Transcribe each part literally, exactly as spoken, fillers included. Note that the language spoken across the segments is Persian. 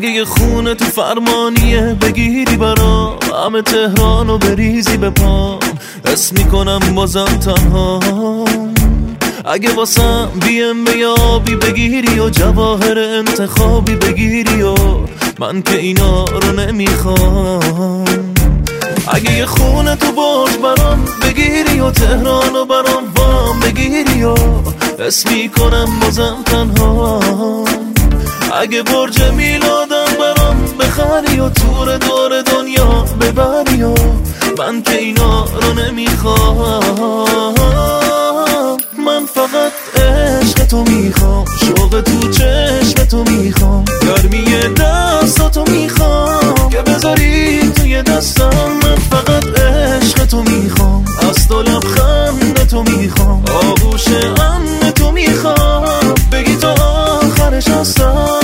اگه یه خونه تو فرمانیه بگیری برام، همه تهرانو بریزی به پام، حس میکنم بازم تنها. اگه واسم بی ام به آبی بگیری و جواهر انتخابی بگیری و من که اینا رو نمیخوام. اگه یه خونه تو برج برام بگیری و تهرانو برام وام بگیری و حس میکنم بازم تنها. اگه برج میلادم برام بخری و تور دور دنیا ببری و من که اینا رو نمیخوام. من فقط عشق تو میخوام، شوق تو چشم تو میخوام، گرمی دستاتو میخوام که بذاری توی دستم. من فقط عشق تو میخوام، از تو لبخند تو میخوام، آغوش امن تو میخوام، بگی تا آخرش هستم.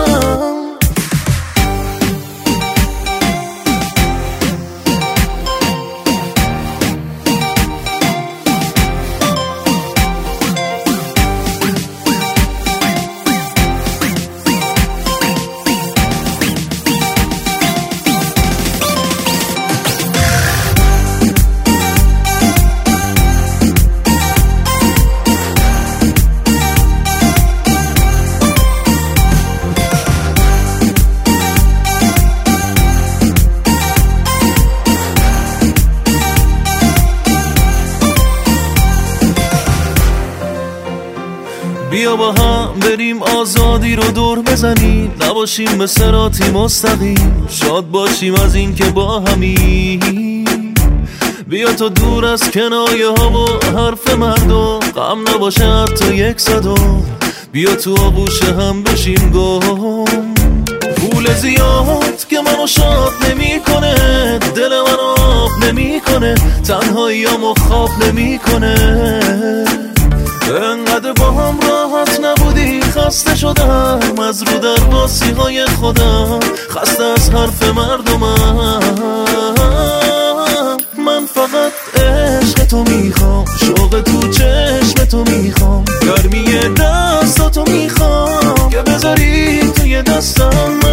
بیا با هم بریم آزادی رو دور بزنیم، نباشیم به صراطی مستقیم، شاد باشیم از این که با همیم. بیا تا دور از کنایه ها و حرف مردم، غم نباشه حتی یک صدم، بیا تو آغوش هم بشیم گم. پول زیاد که منو شاد نمی کنه، دل منو آب نمی کنه، تنهاییامو خواب نمی کنه. انقدر با هم راحت نبودی، خسته شدم از رو در باسی های خودم، خسته از حرف مردمم. من فقط عشق تو میخوام، شوق تو چشم تو میخوام، گرمی دستاتو میخوام که بذاری توی دستم.